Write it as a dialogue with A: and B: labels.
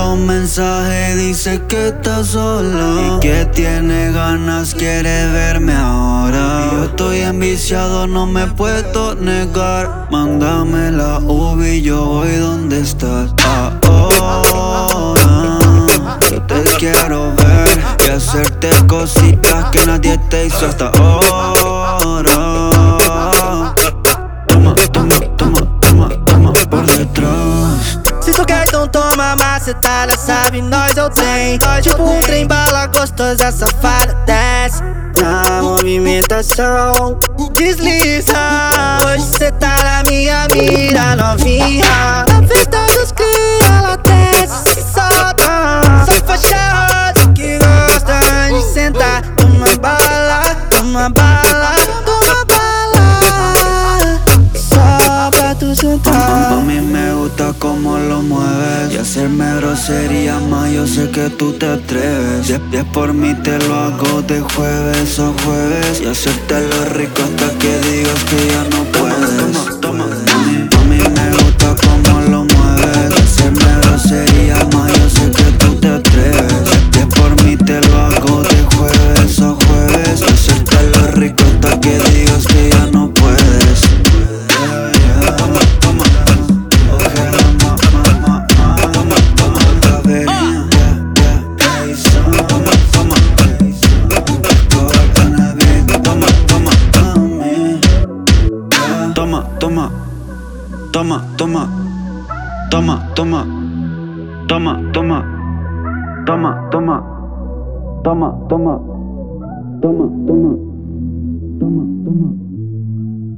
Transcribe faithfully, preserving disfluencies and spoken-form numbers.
A: los mensajes dice que está sola y que tiene ganas, quiere verme ahora. Y yo estoy enviciado, no me puedo negar. Mándame la U V y yo voy donde estás. Ahora yo te quiero ver y hacerte cositas que nadie te hizo hasta ahora. Toma, toma, toma, toma, toma por detrás.
B: Se tu quer, então toma macetada, sabe, nós eu tenho. Tipo um trem bala gostosa, safada, desce na movimentação, desliza. Hoje cê tá na minha mira, novinha. Na festa dos cria, ela desce, se solta. Só fachada que gosta de sentar. Toma bala, toma bala, toma bala, só pra tu sentar.
A: A mí me gusta cómo lo mueves y hacerme grosería más, yo sé que tú te atreves. Si es por mí te lo hago de jueves a jueves y hacerte lo rico hasta que digas que ya no puedes. Toma, toma, a mí me gusta cómo lo mueves y hacerme grosería más, yo sé que tú te atreves. Si es por mí te lo hago de jueves a jueves y hacerte lo rico hasta que digas que ya no puedes. Toma, toma, Toma, toma, toma, toma, toma, toma, toma, toma, toma, toma, toma, toma.